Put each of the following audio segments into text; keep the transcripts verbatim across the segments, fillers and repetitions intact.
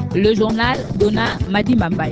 Le journal Dona Madi Mambaya.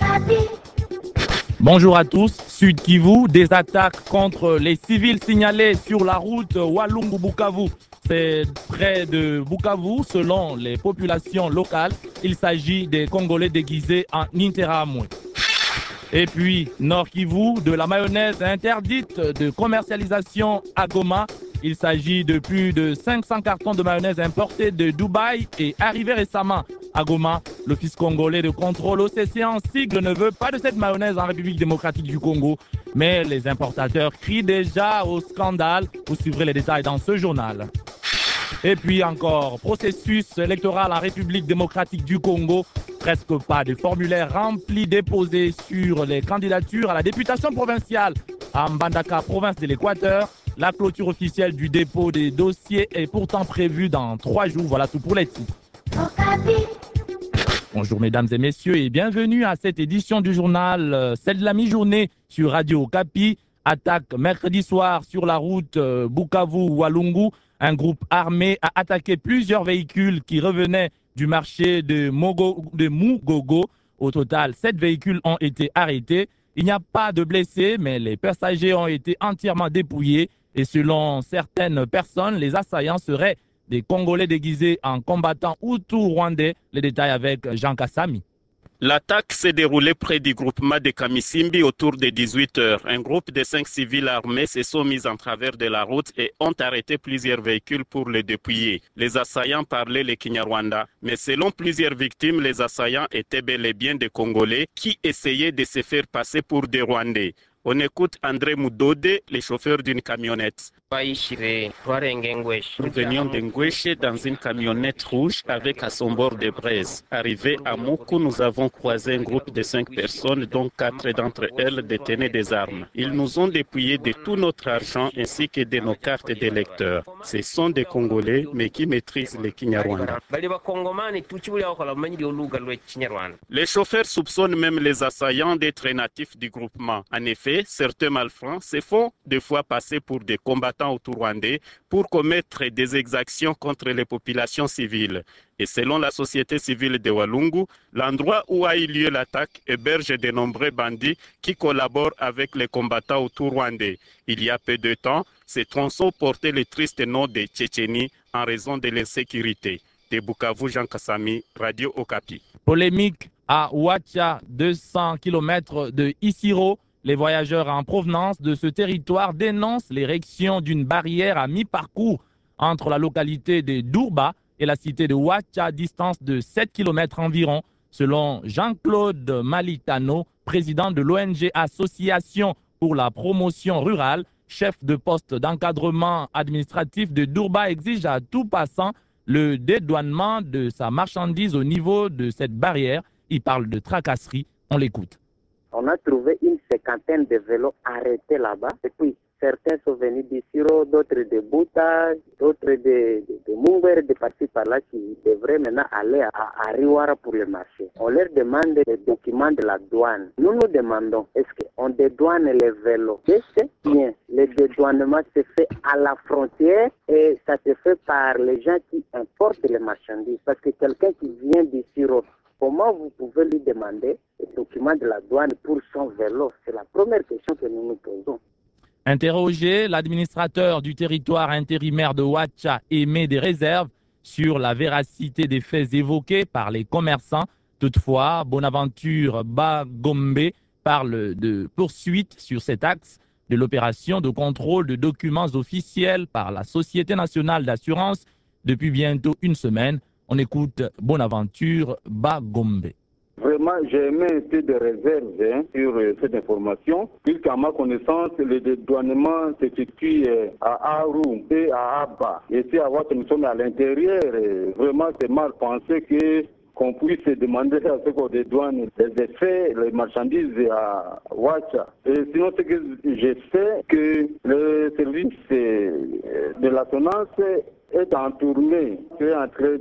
Bonjour à tous. Sud Kivu, des attaques contre les civils signalés sur la route Walungu-Bukavu. C'est près de Bukavu, selon les populations locales. Il s'agit des Congolais déguisés en Interahamwe. Et puis, Nord Kivu, de la mayonnaise interdite de commercialisation à Goma. Il s'agit de plus de cinq cents cartons de mayonnaise importés de Dubaï et arrivés récemment à Goma. L'Office congolais de contrôle O C C en sigle ne veut pas de cette mayonnaise en République démocratique du Congo. Mais les importateurs crient déjà au scandale. Vous suivrez les détails dans ce journal. Et puis encore, processus électoral en République démocratique du Congo. Presque pas de formulaires remplis déposés sur les candidatures à la députation provinciale à Mbandaka, province de l'Équateur. La clôture officielle du dépôt des dossiers est pourtant prévue dans trois jours. Voilà tout pour les titres. Bonjour mesdames et messieurs et bienvenue à cette édition du journal, celle de la mi-journée sur Radio Okapi. Attaque mercredi soir sur la route Bukavu-Walungu. Un groupe armé a attaqué plusieurs véhicules qui revenaient du marché de, Mogo, de Mugogo. Au total, sept véhicules ont été arrêtés. Il n'y a pas de blessés, mais les passagers ont été entièrement dépouillés. Et selon certaines personnes, les assaillants seraient des Congolais déguisés en combattants hutu-rwandais. Les détails avec Jean Kassami. L'attaque s'est déroulée près du groupement de Kamisimbi autour de dix-huit heures. Un groupe de cinq civils armés se sont mis en travers de la route et ont arrêté plusieurs véhicules pour les dépouiller. Les assaillants parlaient le Kinyarwanda, mais selon plusieurs victimes, les assaillants étaient bel et bien des Congolais qui essayaient de se faire passer pour des Rwandais. On écoute André Moudode, le chauffeur d'une camionnette. Nous venions de Ngweshe dans une camionnette rouge avec à son bord des braises. Arrivé à Moukou, nous avons croisé un groupe de cinq personnes, dont quatre d'entre elles détenaient des armes. Ils nous ont dépouillé de tout notre argent ainsi que de nos cartes d'électeurs. Ce sont des Congolais, mais qui maîtrisent le Kinyarwanda. Les chauffeurs soupçonnent même les assaillants d'être natifs du groupement. En effet, certains malfrats se font des fois passer pour des combattants autour-rwandais pour commettre des exactions contre les populations civiles. Et selon la société civile de Walungu, l'endroit où a eu lieu l'attaque héberge de nombreux bandits qui collaborent avec les combattants autour-rwandais. Il y a peu de temps, ces tronçons portaient le triste nom de Tchétchénie en raison de l'insécurité. De Bukavu, Jean Kassami, Radio Okapi. Polémique à Ouacha, deux cents kilomètres de Isiro. Les voyageurs en provenance de ce territoire dénoncent l'érection d'une barrière à mi-parcours entre la localité de Dourba et la cité de Ouacha, distance de sept kilomètres environ, selon Jean-Claude Malitano, président de l'O N G Association pour la promotion rurale, chef de poste d'encadrement administratif de Dourba, exige à tout passant le dédouanement de sa marchandise au niveau de cette barrière. Il parle de tracasserie. On l'écoute. On a trouvé une cinquantaine de vélos arrêtés là-bas. Et puis, certains sont venus d'Issiro, d'autres de Bouta, d'autres de, de, de Mungwer, de partis par là qui devraient maintenant aller à, à Riwara pour le marché. On leur demande les documents de la douane. Nous nous demandons, est-ce qu'on dédouane les vélos? C'est bien. Le dédouanement se fait à la frontière et ça se fait par les gens qui importent les marchandises. Parce que quelqu'un qui vient d'Issiro, comment vous pouvez lui demander les documents de la douane pour son vélo? C'est la première question que nous nous posons. Interrogé, l'administrateur du territoire intérimaire de Ouacha émet des réserves sur la véracité des faits évoqués par les commerçants. Toutefois, Bonaventure Bagombe parle de poursuite sur cet axe de l'opération de contrôle de documents officiels par la Société nationale d'assurance depuis bientôt une semaine. On écoute Bonaventure Bagombe. Vraiment, j'ai émis un peu de réserve hein, sur euh, cette information, puisqu'à ma connaissance, le dédouanement s'effectue euh, à Aru et à Abba. Et si à Ouacha, nous sommes à l'intérieur, euh, vraiment, c'est mal pensé que qu'on puisse demander à ce qu'on dédouane les effets, les marchandises à Ouacha. Et sinon, ce que je sais, que le service euh, de l'assonance est en tournée, qui est en train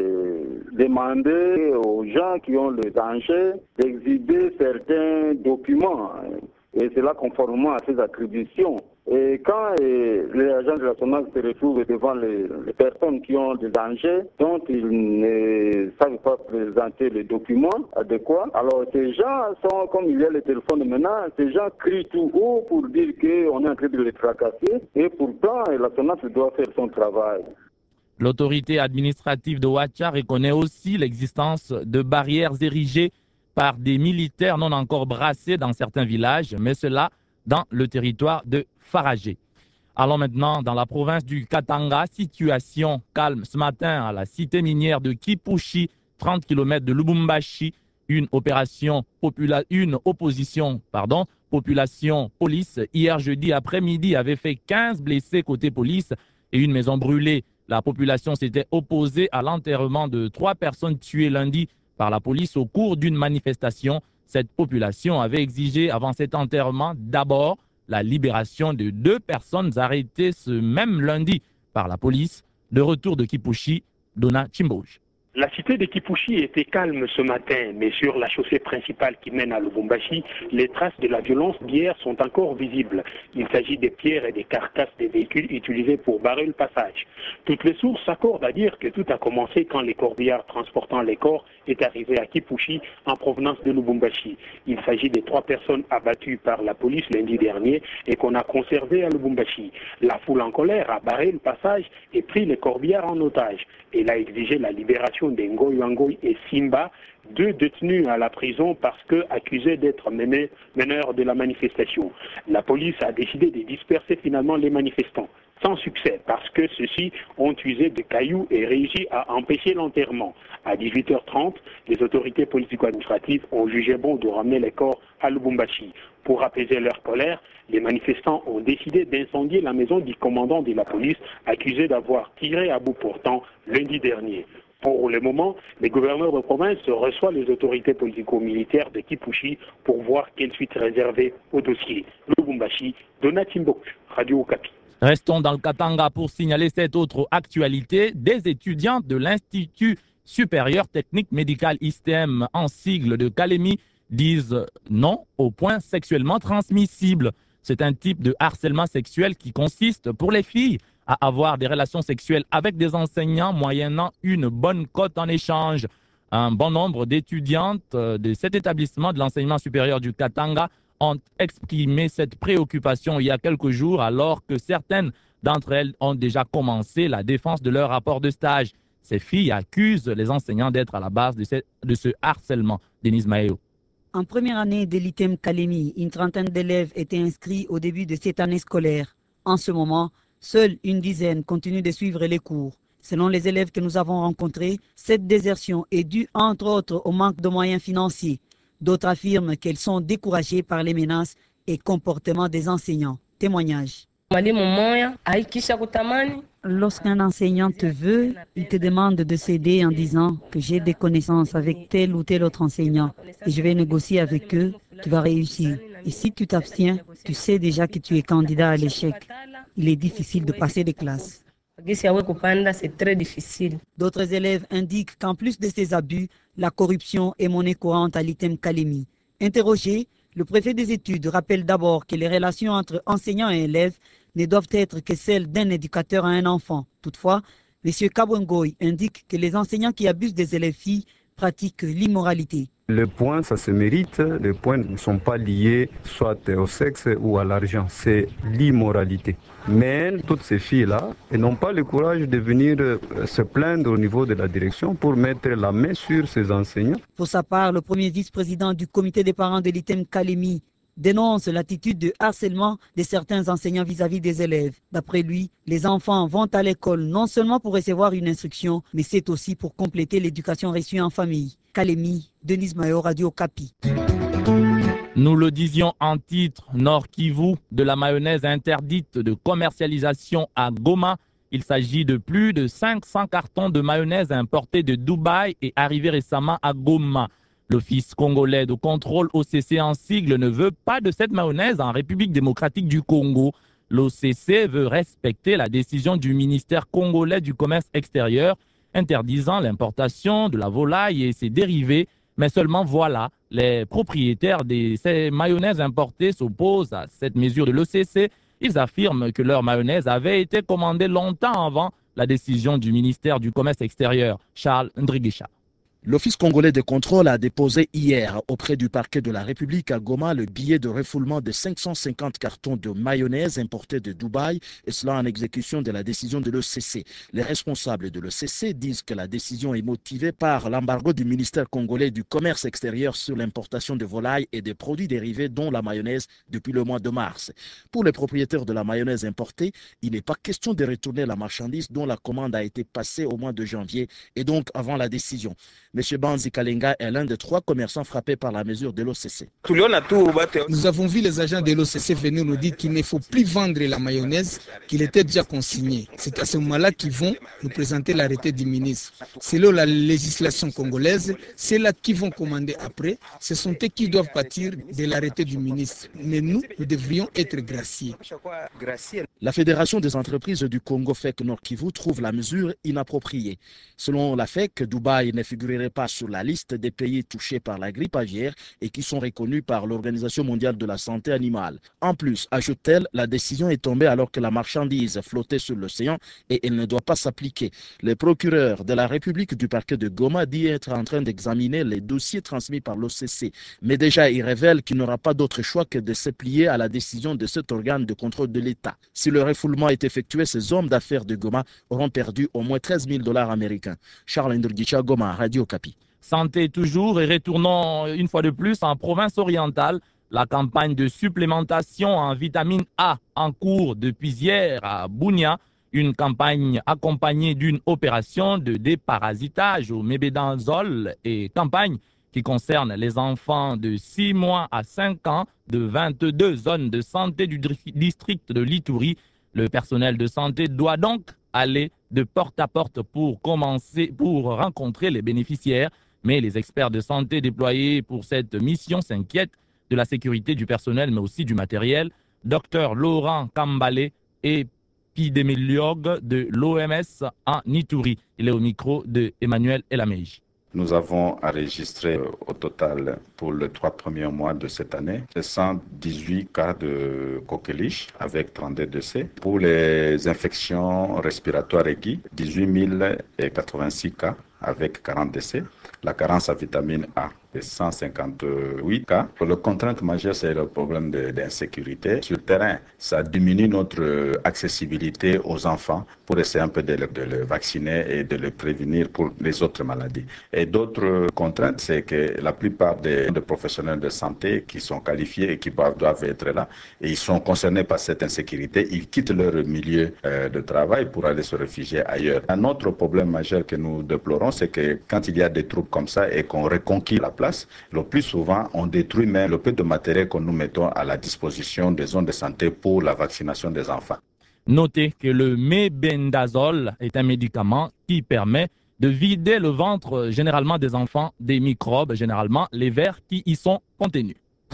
de demander aux gens qui ont le danger d'exhiber certains documents. Et c'est là conformément à ces attributions. Et quand euh, les agents de la SONAS se retrouvent devant les, les personnes qui ont des dangers dont ils ne savent pas présenter les documents adéquats, alors ces gens sont, comme il y a les téléphones maintenant, ces gens crient tout haut pour dire qu'on est en train de les fracasser et pourtant la SONAS doit faire son travail. L'autorité administrative de Ouacha reconnaît aussi l'existence de barrières érigées par des militaires non encore brassés dans certains villages, mais cela dans le territoire de Faragé. Allons maintenant dans la province du Katanga. Situation calme ce matin à la cité minière de Kipushi, trente kilomètres de Lubumbashi. Une opération popula- une opposition, pardon, population police hier jeudi après-midi avait fait quinze blessés côté police et une maison brûlée. La population s'était opposée à l'enterrement de trois personnes tuées lundi par la police au cours d'une manifestation. Cette population avait exigé avant cet enterrement d'abord la libération de deux personnes arrêtées ce même lundi par la police. De retour de Kipushi, Dona Chimbouj. La cité de Kipushi était calme ce matin, mais sur la chaussée principale qui mène à Lubumbashi, les traces de la violence d'hier sont encore visibles. Il s'agit des pierres et des carcasses des véhicules utilisés pour barrer le passage. Toutes les sources s'accordent à dire que tout a commencé quand les corbillards transportant les corps est arrivé à Kipushi en provenance de Lubumbashi. Il s'agit des trois personnes abattues par la police lundi dernier et qu'on a conservées à Lubumbashi. La foule en colère a barré le passage et pris les corbillards en otage. Elle a exigé la libération de Ngoy Wangoy et Simba, deux détenus à la prison parce que accusés d'être meneurs de la manifestation. La police a décidé de disperser finalement les manifestants, sans succès, parce que ceux-ci ont usé de cailloux et réussi à empêcher l'enterrement. À dix-huit heures trente, les autorités politico-administratives ont jugé bon de ramener les corps à Lubumbashi. Pour apaiser leur colère, les manifestants ont décidé d'incendier la maison du commandant de la police, accusé d'avoir tiré à bout portant lundi dernier. Pour le moment, les gouverneurs de province reçoivent les autorités politico-militaires de Kipushi pour voir quelle suite réservée au dossier. Lubumbashi, Dona Chimbouj, Radio Okapi. Restons dans le Katanga pour signaler cette autre actualité. Des étudiantes de l'Institut supérieur technique médical I S T E M en sigle de Kalemi disent non aux points sexuellement transmissibles. C'est un type de harcèlement sexuel qui consiste pour les filles à avoir des relations sexuelles avec des enseignants moyennant une bonne cote en échange. Un bon nombre d'étudiantes de cet établissement de l'enseignement supérieur du Katanga ont exprimé cette préoccupation il y a quelques jours alors que certaines d'entre elles ont déjà commencé la défense de leur rapport de stage. Ces filles accusent les enseignants d'être à la base de ce, de ce harcèlement. Denise Maéo. En première année de l'I T E M Kalemi, une trentaine d'élèves étaient inscrits au début de cette année scolaire. En ce moment, seule une dizaine continuent de suivre les cours. Selon les élèves que nous avons rencontrés, cette désertion est due entre autres au manque de moyens financiers. D'autres affirment qu'elles sont découragées par les menaces et comportements des enseignants. Témoignage. Lorsqu'un enseignant te veut, il te demande de céder en disant que j'ai des connaissances avec tel ou tel autre enseignant et je vais négocier avec eux, tu vas réussir. Et si tu t'abstiens, tu sais déjà que tu es candidat à l'échec. Il est difficile de passer des classes. C'est très difficile. D'autres élèves indiquent qu'en plus de ces abus, la corruption est monnaie courante à l'I T E M Kalemi. Interrogé, le préfet des études rappelle d'abord que les relations entre enseignants et élèves ne doivent être que celles d'un éducateur à un enfant. Toutefois, M. Kabwengoy indique que les enseignants qui abusent des élèves filles pratiquent l'immoralité. Les points, ça se mérite. Les points ne sont pas liés soit au sexe ou à l'argent. C'est l'immoralité. Mais toutes ces filles-là, elles n'ont pas le courage de venir se plaindre au niveau de la direction pour mettre la main sur ces enseignants. Pour sa part, le premier vice-président du comité des parents de l'I T E M Kalemi dénonce l'attitude de harcèlement de certains enseignants vis-à-vis des élèves. D'après lui, les enfants vont à l'école non seulement pour recevoir une instruction, mais c'est aussi pour compléter l'éducation reçue en famille. Kalemi, Denise Mayo, Radio Okapi. Nous le disions en titre, Nord Kivu, de la mayonnaise interdite de commercialisation à Goma. Il s'agit de plus de cinq cents cartons de mayonnaise importés de Dubaï et arrivés récemment à Goma. L'Office congolais de contrôle O C C en sigle ne veut pas de cette mayonnaise en République démocratique du Congo. L'O C C veut respecter la décision du ministère congolais du commerce extérieur interdisant l'importation de la volaille et ses dérivés. Mais seulement voilà, les propriétaires de ces mayonnaises importées s'opposent à cette mesure de l'O C C Ils affirment que leur mayonnaise avait été commandée longtemps avant la décision du ministère du Commerce extérieur, Charles Ndrigisha. L'Office congolais de contrôle a déposé hier auprès du parquet de la République à Goma le billet de refoulement de cinq cent cinquante cartons de mayonnaise importés de Dubaï, et cela en exécution de la décision de l'E C C. Les responsables de l'E C C disent que la décision est motivée par l'embargo du ministère congolais du Commerce extérieur sur l'importation de volailles et des produits dérivés dont la mayonnaise depuis le mois de mars. Pour les propriétaires de la mayonnaise importée, il n'est pas question de retourner la marchandise dont la commande a été passée au mois de janvier et donc avant la décision. M. Banzi Kalenga est l'un des trois commerçants frappés par la mesure de l'O C C. Nous avons vu les agents de l'O C C venir nous dire qu'il ne faut plus vendre la mayonnaise, qu'il était déjà consigné. C'est à ce moment-là qu'ils vont nous présenter l'arrêté du ministre. Selon la législation congolaise, c'est là qu'ils vont commander après. Ce sont eux qui doivent partir de l'arrêté du ministre. Mais nous, nous devrions être graciés. La Fédération des entreprises du Congo F E C Nord Kivu trouve la mesure inappropriée. Selon la F E C, Dubaï ne figurerait pas sur la liste des pays touchés par la grippe aviaire et qui sont reconnus par l'Organisation mondiale de la santé animale. En plus, ajoute-t-elle, la décision est tombée alors que la marchandise flottait sur l'océan et elle ne doit pas s'appliquer. Le procureur de la République du parquet de Goma dit être en train d'examiner les dossiers transmis par l'O C C. Mais déjà, il révèle qu'il n'aura pas d'autre choix que de se plier à la décision de cet organe de contrôle de l'État. Si le refoulement est effectué, ces hommes d'affaires de Goma auront perdu au moins treize mille dollars américains. Charles Ndurgicha, Goma, Radio Okapi. Santé toujours, et retournons une fois de plus en province orientale. La campagne de supplémentation en vitamine A en cours depuis hier à Bunia, une campagne accompagnée d'une opération de déparasitage au mébédanzole et campagne qui concerne les enfants de six mois à cinq ans de vingt-deux zones de santé du district de l'Ituri. Le personnel de santé doit donc aller de porte à porte pour commencer, pour rencontrer les bénéficiaires. Mais les experts de santé déployés pour cette mission s'inquiètent de la sécurité du personnel, mais aussi du matériel. Docteur Laurent Kambale, épidémiologue de l'O M S en Ituri. Il est au micro de Emmanuel Elameji. Nous avons enregistré au total pour les trois premiers mois de cette année cent dix-huit cas de coqueluche avec trente-deux décès. Pour les infections respiratoires aiguës, dix-huit mille quatre-vingt-six cas avec quarante décès. La carence à vitamine A est cent cinquante-huit cas. Le contrainte majeure, c'est le problème d'insécurité. Sur le terrain, ça diminue notre accessibilité aux enfants pour essayer un peu de le, de le vacciner et de le prévenir pour les autres maladies. Et d'autres contraintes, c'est que la plupart des, des professionnels de santé qui sont qualifiés et qui doivent être là, et ils sont concernés par cette insécurité, ils quittent leur milieu euh, de travail pour aller se réfugier ailleurs. Un autre problème majeur que nous déplorons, c'est que quand il y a des troupes comme ça et qu'on reconquit la place, le plus souvent, on détruit même le peu de matériel que nous mettons à la disposition des zones de santé pour la vaccination des enfants. Notez que le mébendazole est un médicament qui permet de vider le ventre généralement des enfants des microbes, généralement les vers qui y sont contenus.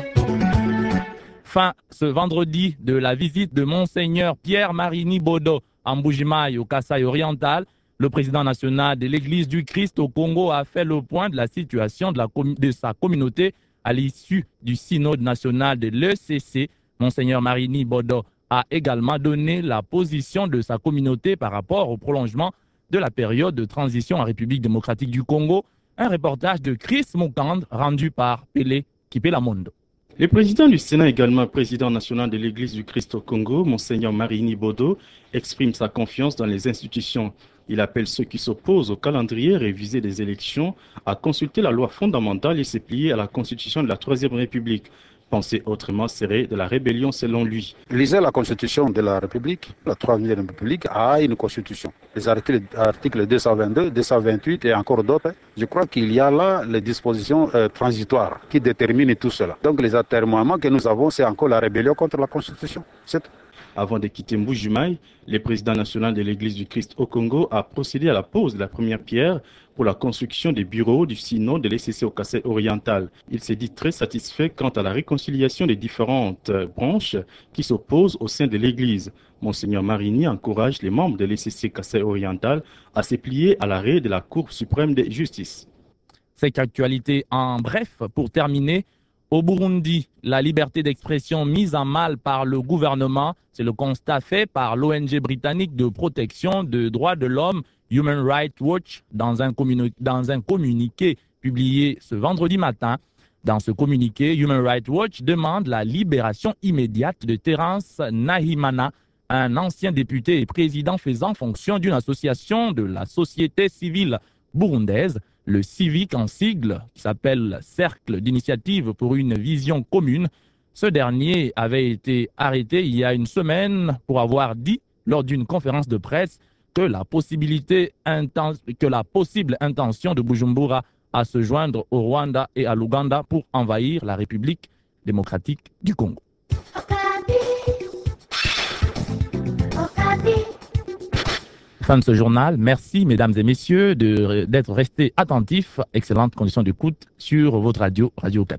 Fin ce vendredi de la visite de Monseigneur Pierre Marini Bodo en Mbujimayi au Kasaï oriental. Le président national de l'Église du Christ au Congo a fait le point de la situation de, la de sa communauté à l'issue du synode national de l'E C C. Monseigneur Marini Bodo a également donné la position de sa communauté par rapport au prolongement de la période de transition en République démocratique du Congo. Un reportage de Chris Mukand rendu par Pelé Kipelamondo. Le président du Sénat, également président national de l'Église du Christ au Congo, Monseigneur Marini Bodo, exprime sa confiance dans les institutions. Il appelle ceux qui s'opposent au calendrier révisé des élections à consulter la loi fondamentale et se plier à la constitution de la Troisième République. Penser autrement serait de la rébellion selon lui. Lisez la constitution de la République. La Troisième République a une constitution. Les articles, articles deux cent vingt-deux, deux cent vingt-huit et encore d'autres. Je crois qu'il y a là les dispositions euh, transitoires qui déterminent tout cela. Donc les atermoiements que nous avons, c'est encore la rébellion contre la constitution. C'est tout. Avant de quitter Mbujimayi, le président national de l'Église du Christ au Congo a procédé à la pose de la première pierre pour la construction des bureaux du synode de l'E C C au Kasaï oriental. Il s'est dit très satisfait quant à la réconciliation des différentes branches qui s'opposent au sein de l'Église. Monseigneur Marini encourage les membres de l'E C C Kasaï oriental à se plier à l'arrêt de la Cour suprême de justice. Cette actualité en bref, pour terminer, Au Burundi, la liberté d'expression mise en mal par le gouvernement, c'est le constat fait par l'O N G britannique de protection des droits de l'homme Human Rights Watch dans un, communi- dans un communiqué publié ce vendredi matin. Dans ce communiqué, Human Rights Watch demande la libération immédiate de Terence Nahimana, un ancien député et président faisant fonction d'une association de la société civile burundaise, le Civic en sigle, qui s'appelle Cercle d'initiative pour une vision commune. Ce dernier avait été arrêté il y a une semaine pour avoir dit, lors d'une conférence de presse, que la, possibilité inten- que la possible intention de Bujumbura à se joindre au Rwanda et à l'Ouganda pour envahir la République démocratique du Congo. Fin de ce journal. Merci, mesdames et messieurs, de, d'être restés attentifs. Excellentes conditions d'écoute sur votre radio, Radio Okapi.